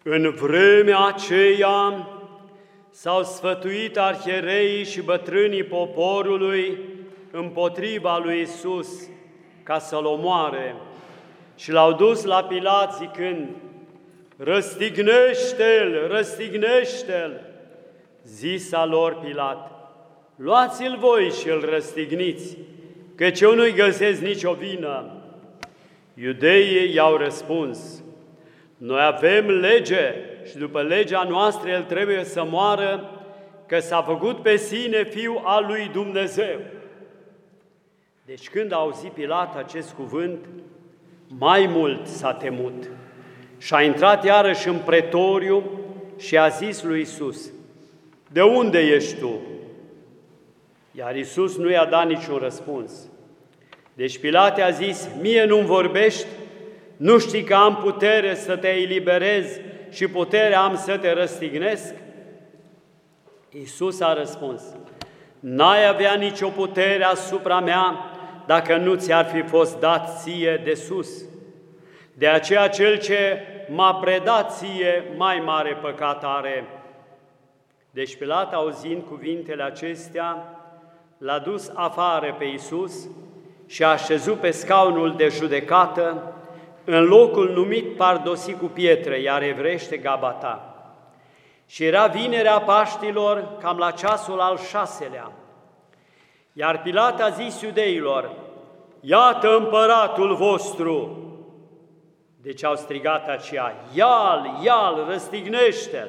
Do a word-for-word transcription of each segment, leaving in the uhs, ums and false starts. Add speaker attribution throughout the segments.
Speaker 1: În vremea aceea s-au sfătuit arhiereii și bătrânii poporului împotriva lui Iisus ca să-L omoare și L-au dus la Pilat zicând: „Răstignește-L, răstignește-L!” Zisa lor Pilat: „Luați-L voi și Îl răstigniți, căci eu nu-i găsesc nicio vină.” Iudeii i-au răspuns: „Noi avem lege și după legea noastră El trebuie să moară, că s-a făcut pe sine Fiul al lui Dumnezeu.” Deci când a auzit Pilat acest cuvânt, mai mult s-a temut și a intrat iarăși în pretoriu și a zis lui Iisus: „De unde ești tu?” Iar Iisus nu i-a dat niciun răspuns. Deci Pilat i-a zis: „Mie nu-mi vorbești? Nu știi că am putere să te eliberez și putere am să te răstignesc?” Iisus a răspuns: „N-ai avea nicio putere asupra mea dacă nu ți-ar fi fost dat ție de sus. De aceea cel ce m-a predat ție mai mare păcat are.” Deci Pilat, auzind cuvintele acestea, l-a dus afară pe Iisus și a așezut pe scaunul de judecată în locul numit Pardosit cu pietre, iar evreiește Gabata. Și era vinerea Paștilor, cam la ceasul al șaselea. Iar Pilat a zis iudeilor: „Iată împăratul vostru!” Deci au strigat aceia: „Ia-l, ia-l, răstignește-l!”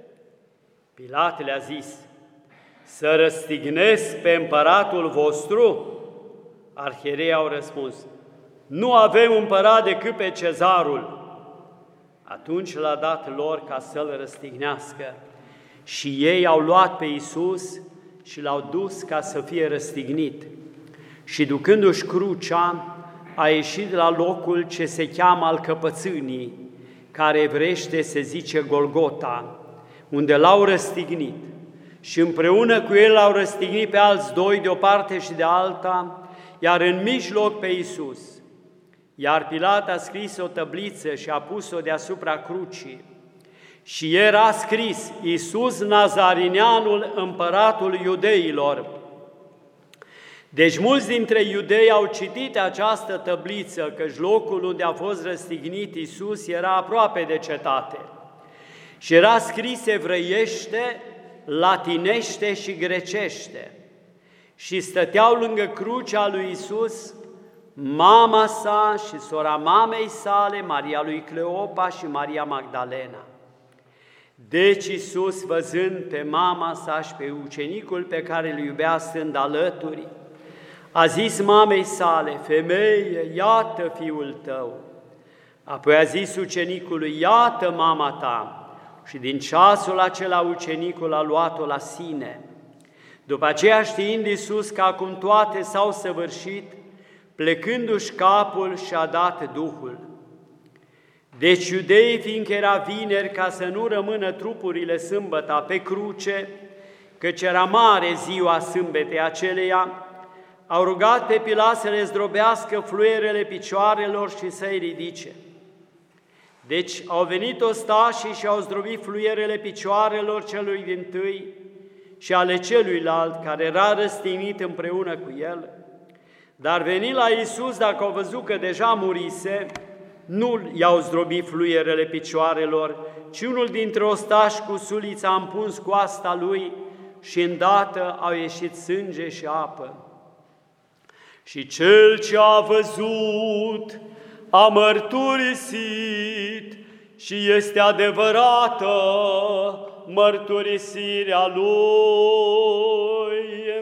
Speaker 1: Pilat le-a zis: „Să răstignesc pe împăratul vostru?” Arhierei au răspuns: „Nu avem împărat decât pe Cezarul.” Atunci l-a dat lor ca să-l răstignească și ei au luat pe Iisus și l-au dus ca să fie răstignit. Și ducându-și crucea, a ieșit la locul ce se cheamă al căpățânii, care evreiește se zice Golgota, unde l-au răstignit. Și împreună cu el l-au răstignit pe alți doi de o parte și de alta, iar în mijloc pe Iisus. Iar Pilat a scris o tăbliță și a pus-o deasupra crucii. Și era scris: „Iisus Nazarineanul, împăratul iudeilor.” Deci mulți dintre iudei au citit această tăbliță, căci locul unde a fost răstignit Iisus era aproape de cetate. Și era scris evreiește, latinește și grecește. Și stăteau lângă crucea lui Iisus mama sa și sora mamei sale, Maria lui Cleopa și Maria Magdalena. Deci Iisus, văzând pe mama sa și pe ucenicul pe care îl iubea stând alături, a zis mamei sale: „Femeie, iată fiul tău.” Apoi a zis ucenicului: „Iată mama ta.” Și din ceasul acela ucenicul a luat-o la sine. După aceea, știind Iisus că acum toate s-au săvârșit, plecându-și capul, și-a dat Duhul. Deci iudeii, fiindcă era vineri, ca să nu rămână trupurile sâmbăta pe cruce, căci era mare ziua sâmbetei aceleia, au rugat pe Pilat să le zdrobească fluierele picioarelor și să-i ridice. Deci au venit ostașii și au zdrobit fluierele picioarelor celui dintâi și ale celuilalt care era răstignit împreună cu el. Dar veni la Iisus, dacă au văzut că deja murise, nu i-au zdrobit fluierele picioarelor, ci unul dintre ostași cu sulița a împuns coasta lui și îndată au ieșit sânge și apă. Și cel ce a văzut a mărturisit și este adevărată mărturisirea lui.